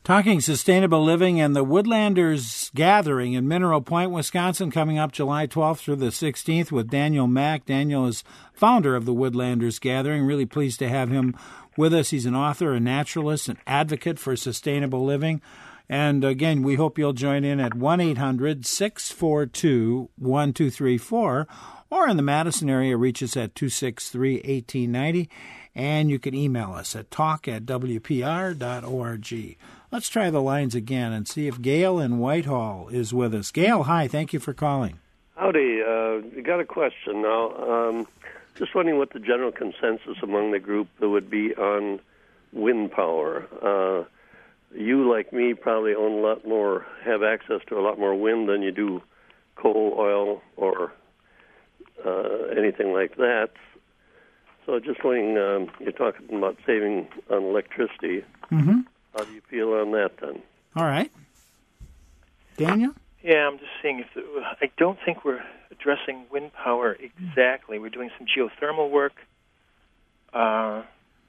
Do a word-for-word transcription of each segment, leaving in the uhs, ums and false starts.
Talking sustainable living and the Woodlanders Gathering in Mineral Point, Wisconsin, coming up July twelfth through the sixteenth with Daniel Mack. Daniel is founder of the Woodlanders Gathering. Really pleased to have him with us. He's an author, a naturalist, an advocate for sustainable living. And again, we hope you'll join in at one eight hundred six four two one two three four, or in the Madison area, reach us at two six three, one eight nine zero, and you can email us at talk at w p r dot org. Let's try the lines again and see if Gail in Whitehall is with us. Gail, hi. Thank you for calling. Howdy. Uh, you got a question now. Um, just wondering what the general consensus among the group would be on wind power. Uh, you, like me, probably own a lot more, have access to a lot more wind than you do coal, oil, or uh, anything like that. So just wondering, um, you're talking about saving on electricity. Mm-hmm. How do you feel on that, then? All right. Daniel? Yeah, I'm just seeing if the, I don't think we're addressing wind power exactly. We're doing some geothermal work, uh,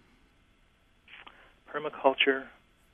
permaculture.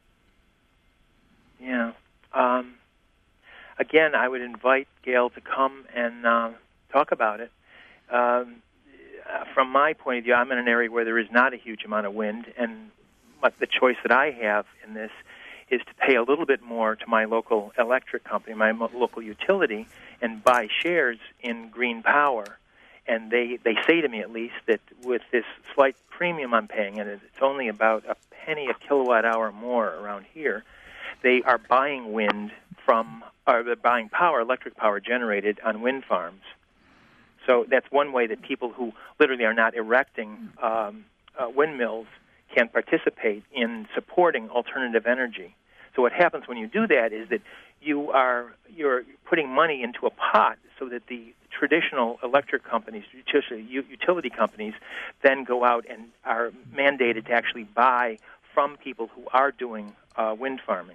Yeah. Um, again, I would invite Gail to come and uh, talk about it. Um, from my point of view, I'm in an area where there is not a huge amount of wind, and but the choice that I have in this is to pay a little bit more to my local electric company, my mo- local utility, and buy shares in green power. And they, they say to me, at least, that with this slight premium I'm paying, and it's only about a penny a kilowatt hour more around here, they are buying wind from, or they're buying power, electric power generated on wind farms. So that's one way that people who literally are not erecting um, uh, windmills can participate in supporting alternative energy. So what happens when you do that is that you are you're putting money into a pot so that the traditional electric companies, utility companies, then go out and are mandated to actually buy from people who are doing uh, wind farming.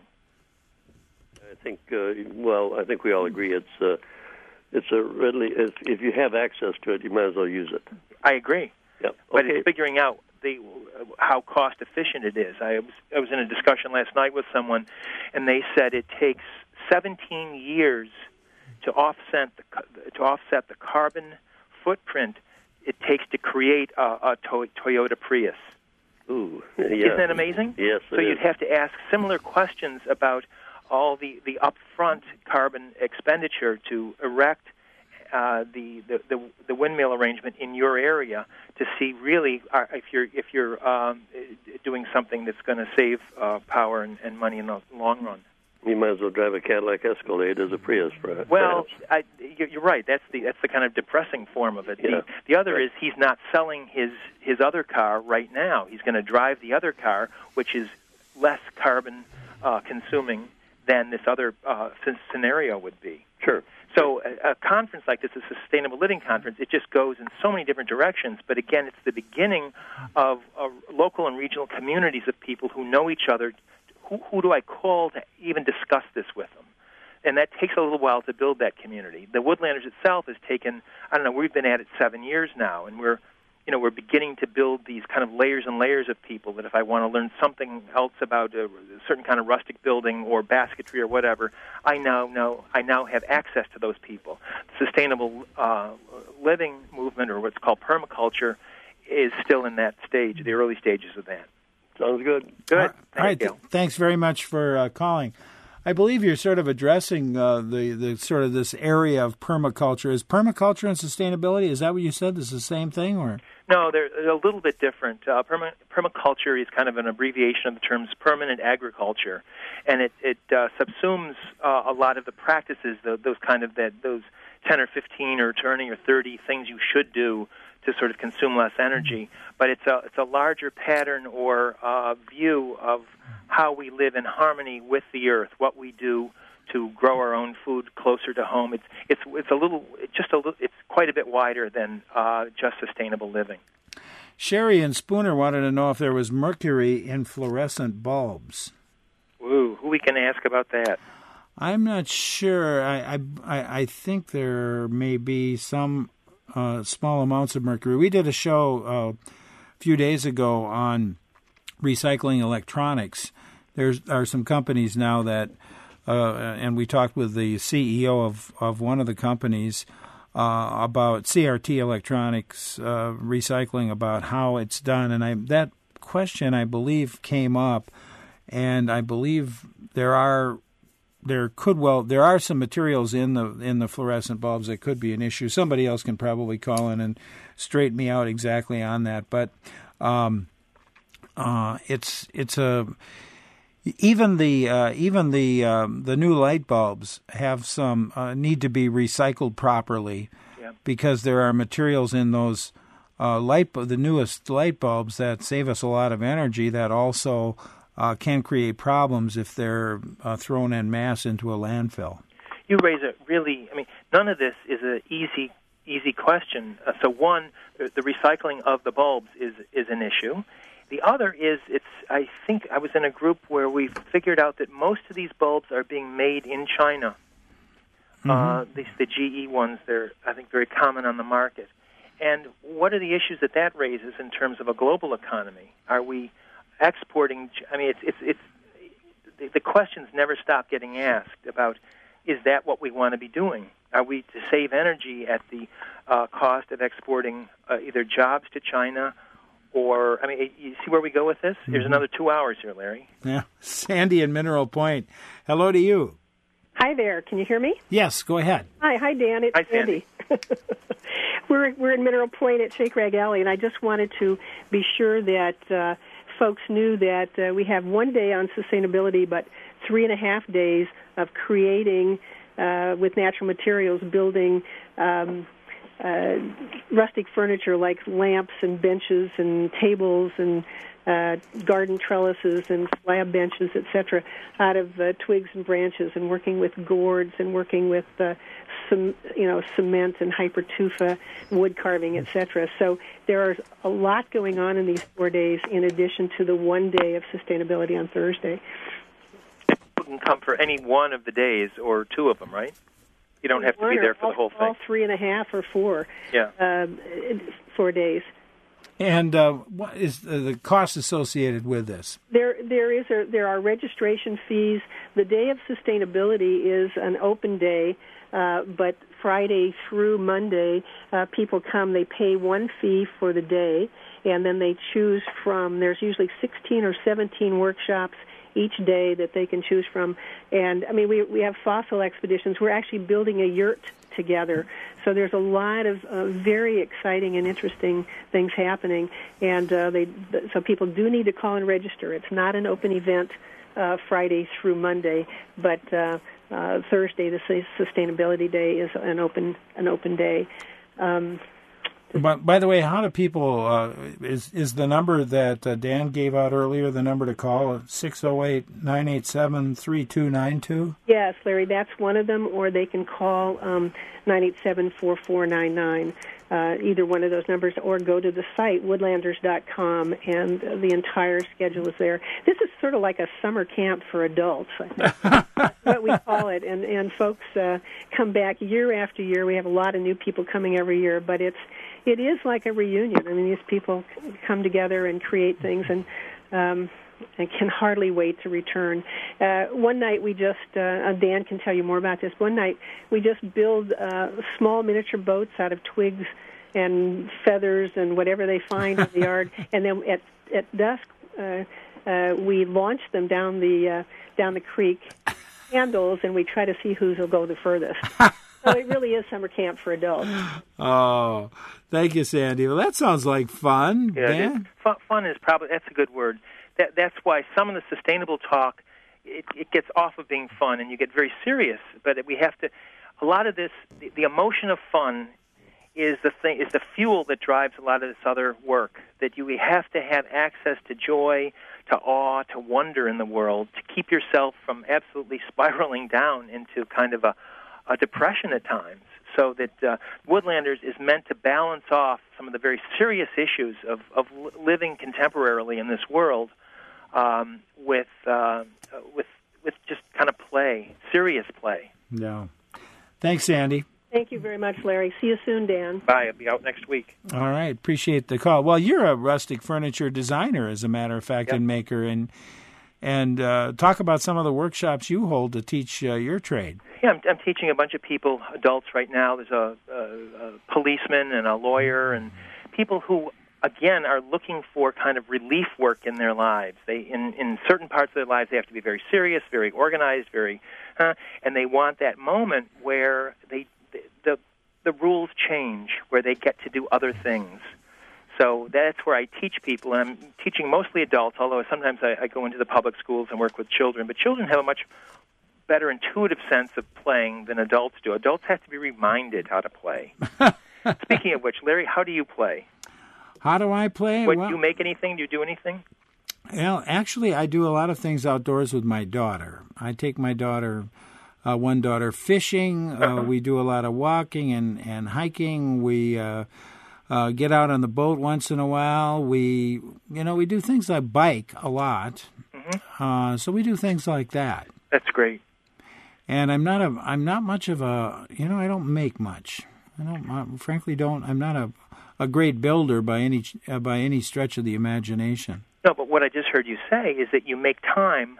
I think, uh, well, I think we all agree it's uh, it's a readily, if, if you have access to it, you might as well use it. I agree. Yeah. Okay. But it's figuring out the, how cost efficient it is. I was, I was in a discussion last night with someone, and they said it takes seventeen years to offset the, to offset the carbon footprint it takes to create a, a to, Toyota Prius. Ooh, yeah. Isn't that amazing? Yes, it So is. you'd have to ask similar questions about all the, the upfront carbon expenditure to erect uh, the, the, the the windmill arrangement in your area to see really uh, if you're if you're um, doing something that's going to save uh, power and, and money in the long run. You might as well drive a Cadillac Escalade as a Prius, perhaps. Well, I, you're right. That's the that's the kind of depressing form of it. Yeah. The, the other is he's not selling his, his other car right now. He's going to drive the other car, which is less carbon uh, consuming than this other uh, scenario would be. Sure. So a, a conference like this, a sustainable living conference, it just goes in so many different directions. But again, it's the beginning of uh, local and regional communities of people who know each other. Who, who do I call to even discuss this with them? And that takes a little while to build that community. The Woodlanders itself has taken, I don't know, we've been at it seven years now, and we're, you know, we're beginning to build these kind of layers and layers of people that if I want to learn something else about a certain kind of rustic building or basketry or whatever, I now know, I now have access to those people. The sustainable uh, living movement, or what's called permaculture, is still in that stage, the early stages of that. Sounds good. Good. All right. Thank you. Thanks very much for uh, calling. I believe you're sort of addressing uh, the, the sort of this area of permaculture. Is permaculture and sustainability, is that what you said? Is it the same thing? Or No, they're, they're a little bit different. Uh, perma- permaculture is kind of an abbreviation of the terms permanent agriculture, and it, it uh, subsumes uh, a lot of the practices, the, those kind of that those ten or fifteen or twenty or thirty things you should do to sort of consume less energy. But it's a it's a larger pattern or uh, view of how we live in harmony with the earth, what we do to grow our own food closer to home. It's it's it's a little it's just a little it's quite a bit wider than uh, just sustainable living. Sherry and Spooner wanted to know if there was mercury in fluorescent bulbs. Woo, who we can ask about that? I'm not sure. I I I think there may be some uh, small amounts of mercury. We did a show uh, a few days ago on recycling electronics, There are some companies now that, uh, and we talked with the C E O of, of one of the companies uh, about C R T Electronics uh, recycling, about how it's done. And I, that question, I believe, came up, and I believe there are there could well there are some materials in the in the fluorescent bulbs that could be an issue. Somebody else can probably call in and straighten me out exactly on that, but um, uh, it's it's a even the uh, even the um, the new light bulbs have some uh, need to be recycled properly, yeah. because there are materials in those uh, light the newest light bulbs that save us a lot of energy that also Uh, can create problems if they're uh, thrown en masse into a landfill. You raise a really, I mean, none of this is an easy easy question. Uh, so one, the, the recycling of the bulbs is is an issue. The other is, it's. I think I was in a group where we figured out that most of these bulbs are being made in China. Mm-hmm. Uh, these the G E ones, they're, I think, very common on the market. And what are the issues that that raises in terms of a global economy? Are we exporting? I mean, it's it's it's the, the questions never stop getting asked about, is that what we want to be doing? Are we to save energy at the uh, cost of exporting uh, either jobs to China, or, I mean, you see where we go with this? Mm-hmm. There's another two hours here, Larry. Yeah, Sandy in Mineral Point. Hello to you. Hi there. Can you hear me? Yes, go ahead. Hi, hi, Dan. It's hi, Sandy. we're we're in Mineral Point at Shake Rag Alley, and I just wanted to be sure that Uh, folks knew that uh, we have one day on sustainability, but three and a half days of creating uh, with natural materials, building um, uh, rustic furniture like lamps and benches and tables and uh, garden trellises and slab benches, et cetera, out of uh, twigs and branches, and working with gourds and working with uh, some, you know, cement and hypertufa, wood carving, et cetera. So there is a lot going on in these four days, in addition to the one day of sustainability on Thursday. People can come for any one of the days or two of them, right? You don't have to be there for all, the whole thing. All three and a half or four. Yeah. Um, four days. And uh, what is the cost associated with this? There, there is a, there are registration fees. The day of sustainability is an open day, uh, but Friday through Monday, uh, people come. They pay one fee for the day, and then they choose from. There's usually sixteen or seventeen workshops each day that they can choose from. And I mean, we we have fossil expeditions. We're actually building a yurt together. So there's a lot of uh, very exciting and interesting things happening, and uh, they so people do need to call and register. It's not an open event uh, Friday through Monday, but uh, uh, Thursday, the Sustainability Day, is an open an open day. Um, But by the way, how do people, uh, is is the number that uh, Dan gave out earlier the number to call, six oh eight, nine eight seven, three two nine two? Yes, Larry, that's one of them, or they can call um, nine eight seven, four four nine nine, uh, either one of those numbers, or go to the site, woodlanders dot com, and the entire schedule is there. This is sort of like a summer camp for adults, I think. That's what we call it, and, and folks uh, come back year after year. We have a lot of new people coming every year, but it's It is like a reunion. I mean, these people come together and create things, and um, and can hardly wait to return. Uh, one night we just, uh, Dan can tell you more about this, one night we just build uh, small miniature boats out of twigs and feathers and whatever they find in the yard, and then at, at dusk uh, uh, we launch them down the, uh, down the creek, handles, and we try to see who will go the furthest. So it really is summer camp for adults. Oh, thank you, Sandy. Well, that sounds like fun. Yeah, Dan? Fun, fun is probably, that's a good word. That That's why some of the sustainable talk, it, it gets off of being fun, and you get very serious. But we have to, a lot of this, the, the emotion of fun is the thing, is the fuel that drives a lot of this other work. That you have to have access to joy, to awe, to wonder in the world, to keep yourself from absolutely spiraling down into kind of a a depression at times, so that uh, Woodlanders is meant to balance off some of the very serious issues of, of living contemporarily in this world um, with uh, with with just kind of play, serious play. Yeah. Thanks, Sandy. Thank you very much, Larry. See you soon, Dan. Bye. I'll be out next week. All right. Appreciate the call. Well, you're a rustic furniture designer, as a matter of fact, yep. and maker, and and uh, talk about some of the workshops you hold to teach uh, your trade. Yeah, I'm, I'm teaching a bunch of people, adults right now. There's a, a, a policeman and a lawyer and people who, again, are looking for kind of relief work in their lives. They, in, in certain parts of their lives, they have to be very serious, very organized, very, uh, and they want that moment where they the the rules change, where they get to do other things. So that's where I teach people, and I'm teaching mostly adults, although sometimes I, I go into the public schools and work with children. But children have a much better intuitive sense of playing than adults do. Adults have to be reminded how to play. Speaking of which, Larry, how do you play? How do I play? What, well, do you make anything? Do you do anything? Well, actually, I do a lot of things outdoors with my daughter. I take my daughter, uh, one daughter, fishing. Uh, we do a lot of walking and, and hiking. We... Uh, Uh, get out on the boat once in a while. We, you know, we do things like bike a lot. Mm-hmm. Uh, so we do things like that. That's great. And I'm not a, I'm not much of a, you know, I don't make much. I don't, I frankly, don't. I'm not a, a great builder by any uh, by any stretch of the imagination. No, but what I just heard you say is that you make time,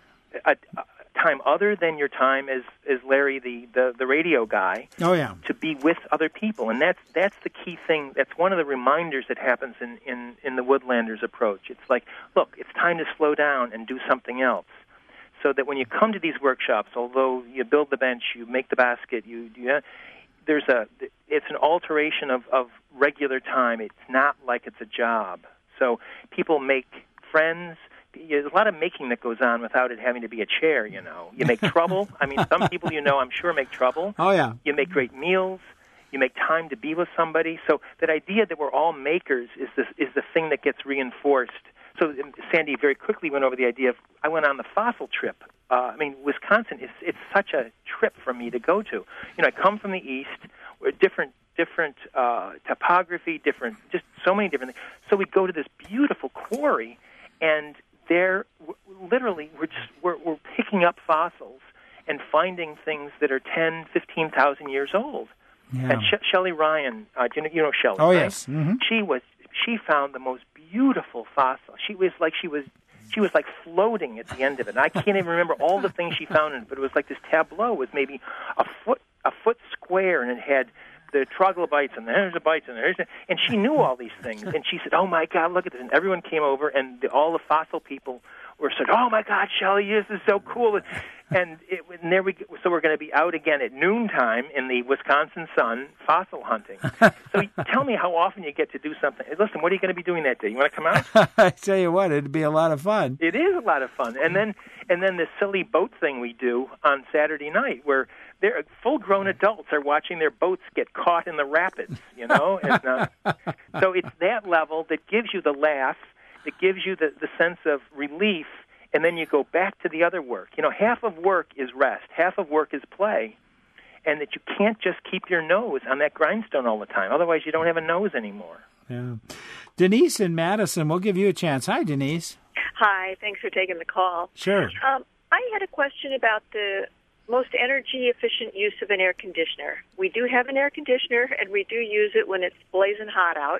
a, a time other than your time as as Larry, the, the, the radio guy. Oh yeah. To be with other people, and that's that's the key thing. That's one of the reminders that happens in, in, in the Woodlanders approach. It's like, look, it's time to slow down and do something else. So that when you come to these workshops, although you build the bench, you make the basket, you, you there's a it's an alteration of, of regular time. It's not like it's a job. So people make friends. There's a lot of making that goes on without it having to be a chair, you know. You make trouble. I mean, some people you know, I'm sure, make trouble. Oh, yeah. You make great meals. You make time to be with somebody. So that idea that we're all makers is the, is the thing that gets reinforced. So Sandy very quickly went over the idea of, I went on the fossil trip. Uh, I mean, Wisconsin, is it's such a trip for me to go to. You know, I come from the east, we're different different uh, topography, different, just so many different things. So we go to this beautiful quarry, and there, literally, we're just we're, we're picking up fossils and finding things that are ten, fifteen thousand years old. Yeah. And Sh- Shelley Ryan, uh, you know, you know Shelley, oh right? yes, mm-hmm. She was she found the most beautiful fossil. She was like she was she was like floating at the end of it. And I can't even remember all the things she found in it, but it was like this tableau with maybe a foot a foot square, and it had the troglobites, and there's the bites, and there's the, and she knew all these things, and she said, "Oh my God, look at this!" And everyone came over, and the, all the fossil people were said, "Oh my God, Shelley, this is so cool!" And, it, and there we go. So we're going to be out again at noontime in the Wisconsin sun, fossil hunting. So tell me how often you get to do something. Listen, what are you going to be doing that day? You want to come out? I tell you what, it'd be a lot of fun. It is a lot of fun, and then and then this silly boat thing we do on Saturday night, where they're full-grown adults are watching their boats get caught in the rapids, you know? And, uh, so it's that level that gives you the laugh, that gives you the, the sense of relief, and then you go back to the other work. You know, half of work is rest, half of work is play, and that you can't just keep your nose on that grindstone all the time. Otherwise, you don't have a nose anymore. Yeah. Denise in Madison, we'll give you a chance. Hi, Denise. Hi, thanks for taking the call. Sure. Um, I had a question about the most energy-efficient use of an air conditioner. We do have an air conditioner, and we do use it when it's blazing hot out.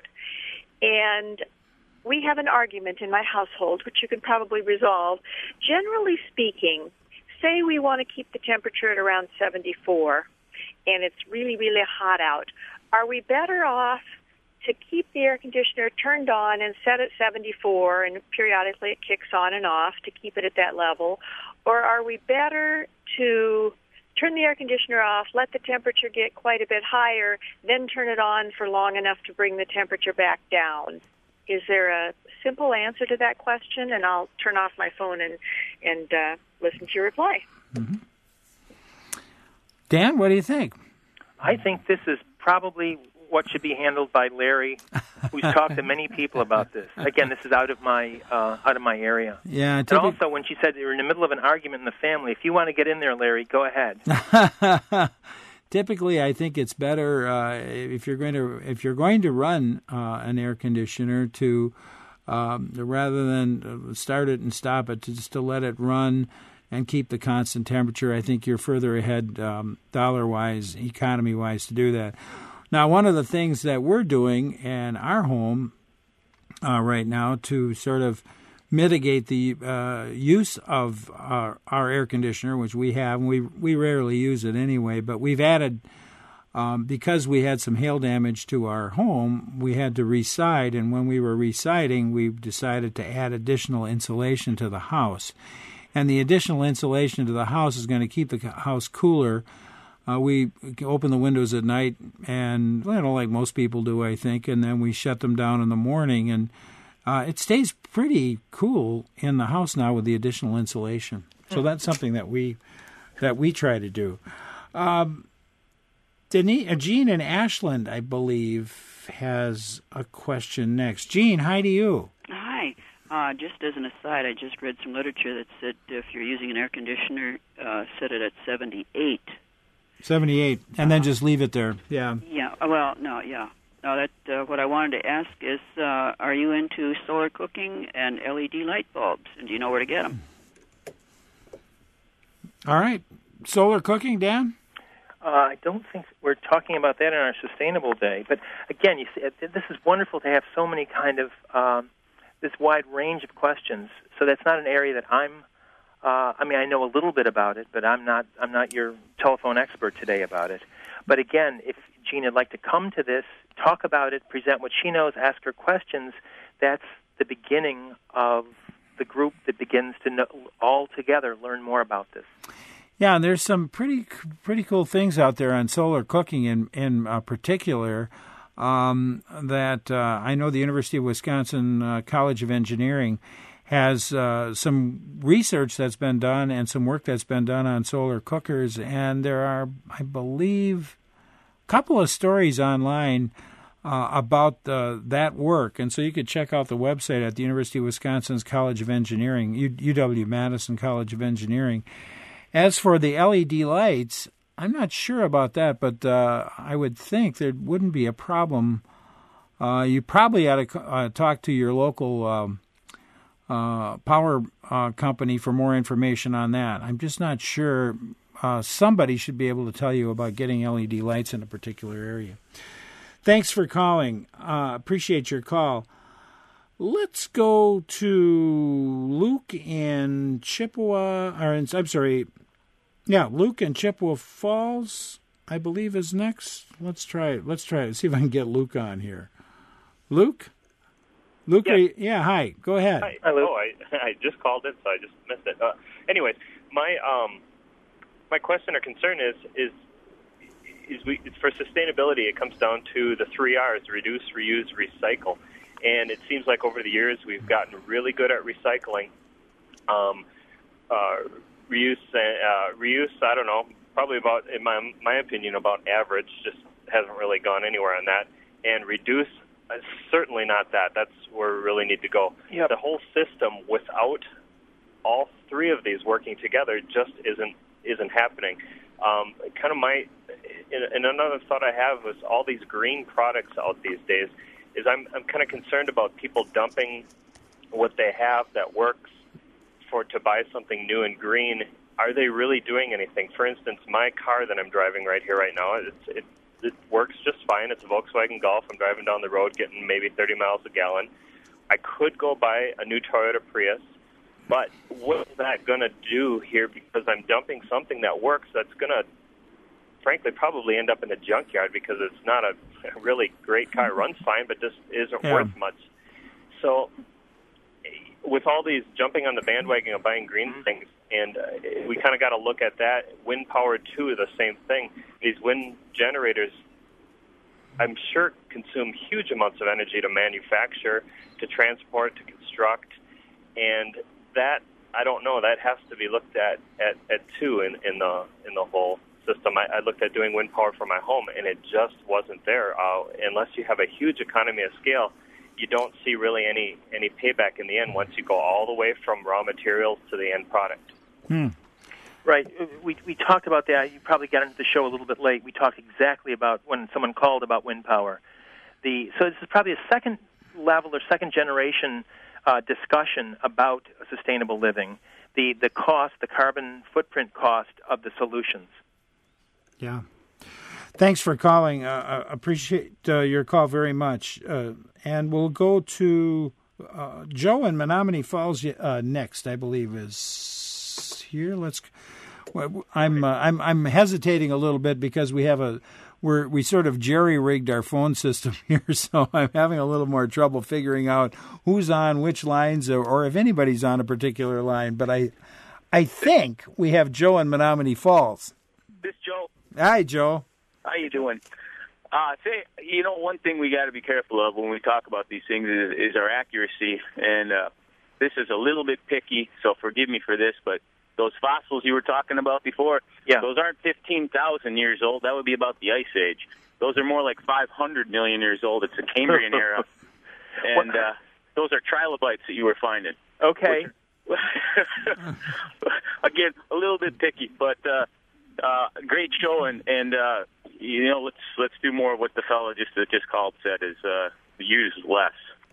And we have an argument in my household, which you can probably resolve. Generally speaking, say we want to keep the temperature at around seventy-four, and it's really, really hot out. Are we better off to keep the air conditioner turned on and set at seventy-four, and periodically it kicks on and off to keep it at that level? Or are we better to turn the air conditioner off, let the temperature get quite a bit higher, then turn it on for long enough to bring the temperature back down? Is there a simple answer to that question? And I'll turn off my phone and, and uh, listen to your reply. Mm-hmm. Dan, what do you think? I think this is probably what should be handled by Larry, who's talked to many people about this. Again, this is out of my uh, out of my area. Yeah. And also, when she said they were in the middle of an argument in the family, if you want to get in there, Larry, go ahead. Typically, I think it's better uh, if you're going to if you're going to run uh, an air conditioner to um, rather than start it and stop it, to just to let it run and keep the constant temperature. I think you're further ahead um, dollar-wise, economy-wise, to do that. Now, one of the things that we're doing in our home uh, right now to sort of mitigate the uh, use of our, our air conditioner, which we have, and we we rarely use it anyway, but we've added, um, because we had some hail damage to our home, we had to re-side, and when we were re-siding, we decided to add additional insulation to the house. And the additional insulation to the house is going to keep the house cooler. Uh, we open the windows at night, and, you know, like most people do, I think, and then we shut them down in the morning, and Uh, it stays pretty cool in the house now with the additional insulation. So that's something that we that we try to do. Um, Denise, uh, Jean in Ashland, I believe, has a question next. Jean, hi to you. Hi. Uh, just as an aside, I just read some literature that said if you're using an air conditioner, uh, set it at seventy-eight. seventy-eight, and uh-huh. then just leave it there. Yeah. Yeah. Well, no, yeah. Now, that uh, what I wanted to ask is, uh, are you into solar cooking and L E D light bulbs? And do you know where to get them? All right. Solar cooking, Dan? Uh, I don't think we're talking about that in our Sustainable Day. But, again, you see, this is wonderful to have so many kind of, um, this wide range of questions. So that's not an area that I'm, uh, I mean, I know a little bit about it, but I'm not, I'm not your telephone expert today about it. But, again, if Jean would like to come to this, talk about it, present what she knows, ask her questions, that's the beginning of the group that begins to know, all together learn more about this. Yeah, and there's some pretty pretty cool things out there on solar cooking in, in uh, particular um, that uh, I know the University of Wisconsin uh, College of Engineering has uh, some research that's been done and some work that's been done on solar cookers, and there are, I believe, couple of stories online uh, about uh, that work, and so you could check out the website at the University of Wisconsin's College of Engineering, U W Madison College of Engineering. As for the L E D lights, I'm not sure about that, but uh, I would think there wouldn't be a problem. Uh, you probably ought to uh, talk to your local um, uh, power uh, company for more information on that. I'm just not sure. Uh, somebody should be able to tell you about getting L E D lights in a particular area. Thanks for calling. Uh, appreciate your call. Let's go to Luke in Chippewa, or in, I'm sorry, yeah, Luke in Chippewa Falls, I believe is next. Let's try it. Let's try it. See if I can get Luke on here. Luke? Luke, yeah, are you, yeah hi. Go ahead. Hi. Oh, I, I just called it, so I just missed it. Uh, anyways, my um, my question or concern is is is we it's for sustainability. It comes down to the three R's: reduce, reuse, recycle. And it seems like over the years we've gotten really good at recycling. Um, uh, reuse, uh, reuse. I don't know. Probably about, in my my opinion, about average. Just hasn't really gone anywhere on that. And reduce. Uh, certainly not that. That's where we really need to go. Yep. The whole system, without all three of these working together, just isn't isn't happening. Um, kind of my, and another thought I have is all these green products out these days. Is I'm I'm kind of concerned about people dumping what they have that works for to buy something new and green. Are they really doing anything? For instance, my car that I'm driving right here right now, it's, it it works just fine. It's a Volkswagen Golf. I'm driving down the road getting maybe thirty miles a gallon. I could go buy a new Toyota Prius, but what's that going to do here? Because I'm dumping something that works that's going to, frankly, probably end up in a junkyard because it's not a really great car. It runs fine, but just isn't yeah. worth much. So with all these jumping on the bandwagon of buying green mm-hmm. things, and uh, we kind of got to look at that. Wind power, too, the same thing. These wind generators, I'm sure, consume huge amounts of energy to manufacture, to transport, to construct, and that, I don't know, that has to be looked at, at, at too, in, in the in the whole system. I, I looked at doing wind power for my home, and it just wasn't there. Uh, unless you have a huge economy of scale, you don't see really any, any payback in the end once you go all the way from raw materials to the end product. Hmm. Right. We we talked about that. You probably got into the show a little bit late. We talked exactly about when someone called about wind power. The so this is probably a second level or second generation uh, discussion about sustainable living. The the cost, the carbon footprint cost of the solutions. Yeah. Thanks for calling. Uh, I appreciate uh, your call very much. Uh, and we'll go to Uh, Joe in Menominee Falls uh, next, I believe, is here. Let's. I'm uh, I'm I'm hesitating a little bit because we have a we're we sort of jerry rigged our phone system here, so I'm having a little more trouble figuring out who's on which lines or, or if anybody's on a particular line. But I I think we have Joe in Menominee Falls. This Joe. Hi, Joe. How you doing? Uh, say, you know, one thing we got to be careful of when we talk about these things is, is our accuracy. And uh, this is a little bit picky, so forgive me for this, but those fossils you were talking about before, yeah. those aren't fifteen thousand years old. That would be about the Ice Age. Those are more like five hundred million years old. It's the Cambrian era. And uh, those are trilobites that you were finding. Okay. Which, again, a little bit picky, but uh, uh, great show, and, and uh, you know, let's let's do more of what the fellow just that just called said is uh, use less.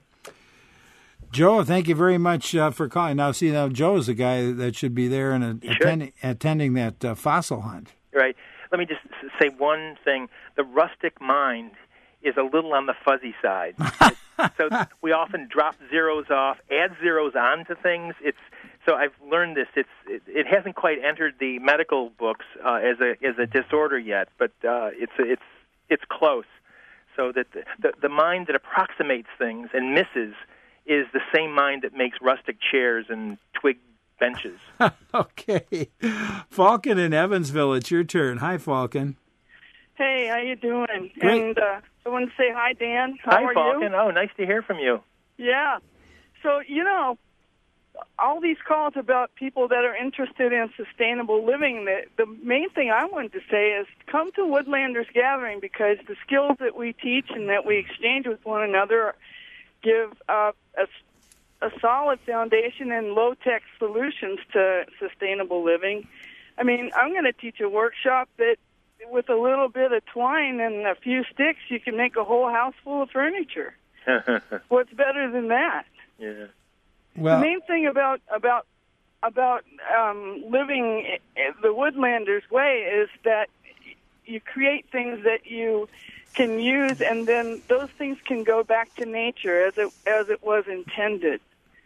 Joe, thank you very much uh, for calling. Now, see, now Joe is the guy that should be there and uh, attend, attending that uh, fossil hunt. Right. Let me just say one thing. The rustic mind is a little on the fuzzy side. So we often drop zeros off, add zeros onto things. It's so I've learned this. It's it, it hasn't quite entered the medical books uh, as a as a disorder yet, but uh, it's it's it's close. So that the, the the mind that approximates things and misses is the same mind that makes rustic chairs and twig benches. Okay. Falcon in Evansville, it's your turn. Hi, Falcon. Hey, how you doing? Great. And uh, I want to say hi, Dan. How hi, are Falcon. you? Oh, nice to hear from you. Yeah. So, you know, all these calls about people that are interested in sustainable living, the, the main thing I wanted to say is come to Woodlanders Gathering, because the skills that we teach and that we exchange with one another give uh, a, a solid foundation and low-tech solutions to sustainable living. I mean, I'm going to teach a workshop that with a little bit of twine and a few sticks, you can make a whole house full of furniture. What's better than that? Yeah. Well, the main thing about about about um, living the Woodlanders way is that you create things that you can use, and then those things can go back to nature as it as it was intended.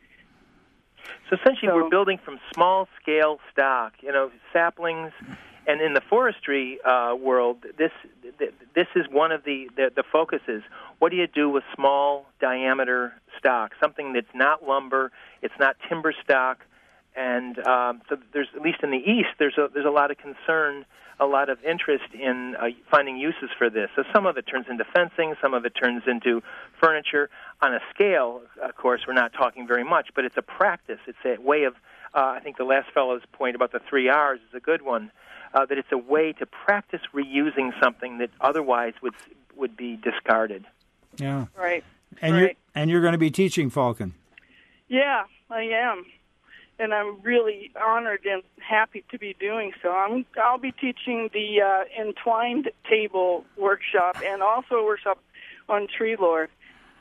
So essentially, So- we're building from small-scale stock, you know, saplings, and in the forestry uh, world, this this is one of the, the the focuses. What do you do with small diameter stock? Something that's not lumber, it's not timber stock, and um, so there's, at least in the East, there's a there's a lot of concern, a lot of interest in uh, finding uses for this. So some of it turns into fencing, some of it turns into furniture. On a scale, of course, we're not talking very much, but it's a practice. It's a way of, uh, I think the last fellow's point about the three R's is a good one, uh, that it's a way to practice reusing something that otherwise would would be discarded. yeah. Right. And right. you're and you're going to be teaching, Falcon. Yeah, I am, and I'm really honored and happy to be doing so. I'm, I'll be teaching the uh, entwined table workshop and also a workshop on tree lore.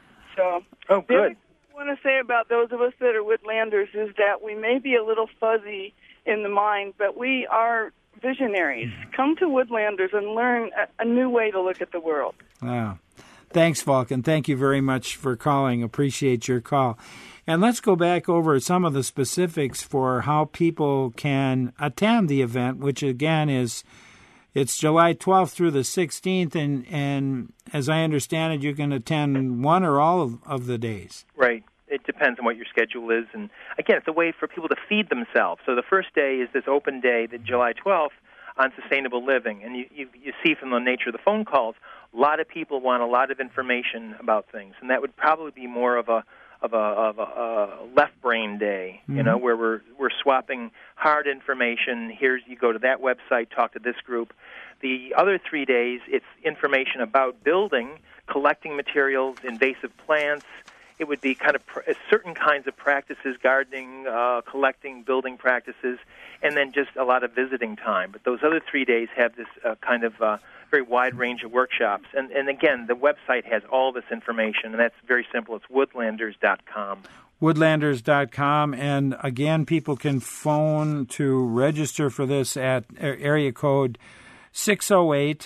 So, Oh, the other good. thing I want to say about those of us that are Woodlanders is that we may be a little fuzzy in the mind, but we are visionaries. Come to Woodlanders and learn a, a new way to look at the world. Wow. Thanks, Falcon. Thank you very much for calling. Appreciate your call. And let's go back over some of the specifics for how people can attend the event, which again is it's July twelfth through the sixteenth, and, and as I understand it, you can attend one or all of, of the days. Right. It depends on what your schedule is. And again, it's a way for people to feed themselves. So the first day is this open day, the July twelfth, on sustainable living. And you, you, you see from the nature of the phone calls, a lot of people want a lot of information about things. And that would probably be more of a of a, of a, a left brain day, you know, where we're we're swapping hard information. Here's you go to that website, talk to this group. The other three days, it's information about building, collecting materials, invasive plants. It would be kind of pr- certain kinds of practices, gardening, uh, collecting, building practices, and then just a lot of visiting time. But those other three days have this uh, kind of uh, very wide range of workshops. And, and again, the website has all this information, and that's very simple. It's woodlanders dot com. woodlanders dot com. And again, people can phone to register for this at area code six oh eight,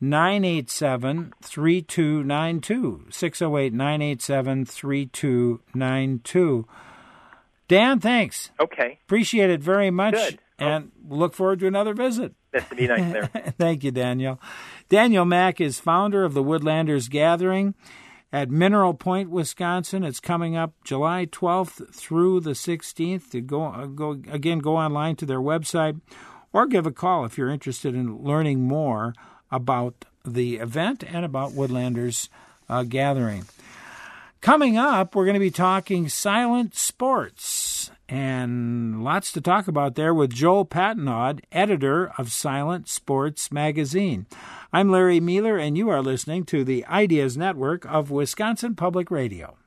nine eight seven, three two nine two. six oh eight, nine eight seven, three two nine two. Dan, thanks. Okay. Appreciate it very much. Good. And we'll look forward to another visit. That's to be nice there. Thank you, Daniel. Daniel Mack is founder of the Woodlanders Gathering at Mineral Point, Wisconsin. It's coming up July twelfth through the sixteenth. To go, uh, go again, go online to their website or give a call if you're interested in learning more about the event and about Woodlanders uh, Gathering. Coming up, we're going to be talking silent sports, and lots to talk about there with Joel Pattanaud, editor of Silent Sports Magazine. I'm Larry Mueller, and you are listening to the Ideas Network of Wisconsin Public Radio.